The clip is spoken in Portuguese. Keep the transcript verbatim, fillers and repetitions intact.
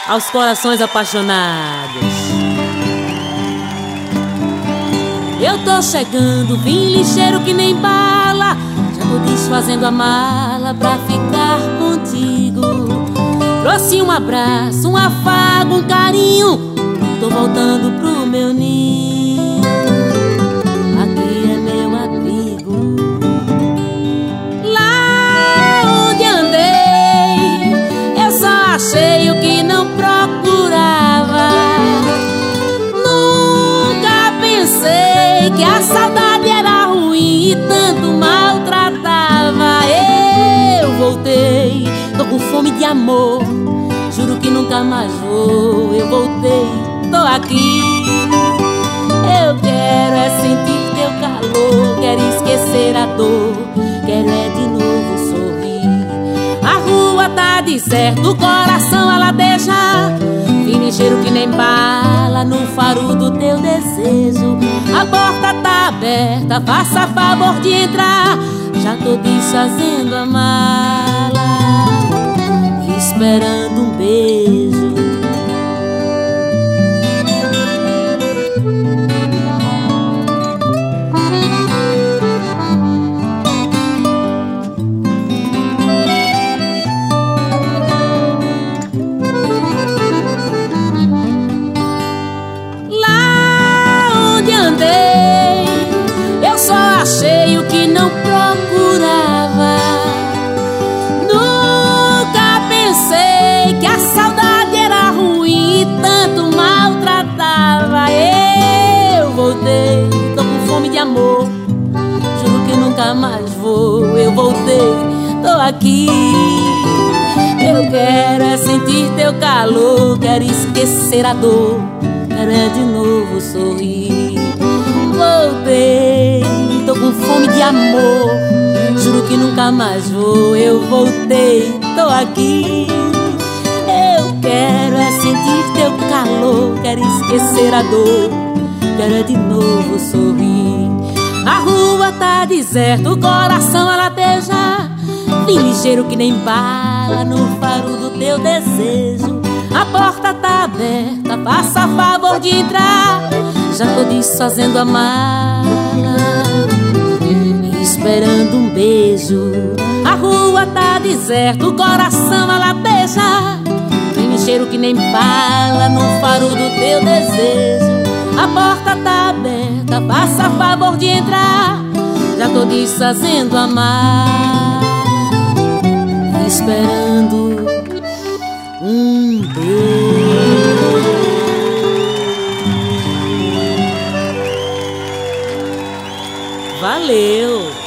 aos corações apaixonados. Eu tô chegando, vim ligeiro que nem bala, já tô desfazendo a mala pra ficar contigo. Trouxe um abraço, um afago, um carinho, tô voltando pro meu ninho. Aqui é meu abrigo. Lá onde andei, eu só achei o que não procurava. Nunca pensei que a saudade era ruim e tanto maltratava. Eu voltei, tô com fome de amor, juro que nunca mais vou. Eu voltei, tô aqui. Eu quero é sentir teu calor, quero esquecer a dor, quero é de novo sorrir. A rua tá deserta, o coração a ladeja, vim ligeiro que nem bala no faro do teu desejo. A porta tá aberta, faça favor de entrar, já tô desfazendo a mala, esperando um beijo. Eu só achei o que não procurava. Nunca pensei que a saudade era ruim e tanto maltratava. Eu voltei, tô com fome de amor, juro que nunca mais vou. Eu voltei, tô aqui. Eu quero é sentir teu calor, quero esquecer a dor, quero é de novo sorrir. Voltei, tô com fome de amor, juro que nunca mais vou. Eu voltei, tô aqui. Eu quero é sentir teu calor, quero esquecer a dor, quero é de novo sorrir. A rua tá deserta, o coração a lateja, vim ligeiro que nem bala no faro do teu desejo. A porta tá aberta, faça favor de entrar, já tô desfazendo a mala, esperando um beijo. A rua tá deserta, o coração a lateja, vem cheiro que nem bala no faro do teu desejo. A porta tá aberta, faça favor de entrar, já tô desfazendo a mala, esperando um beijo. Valeu!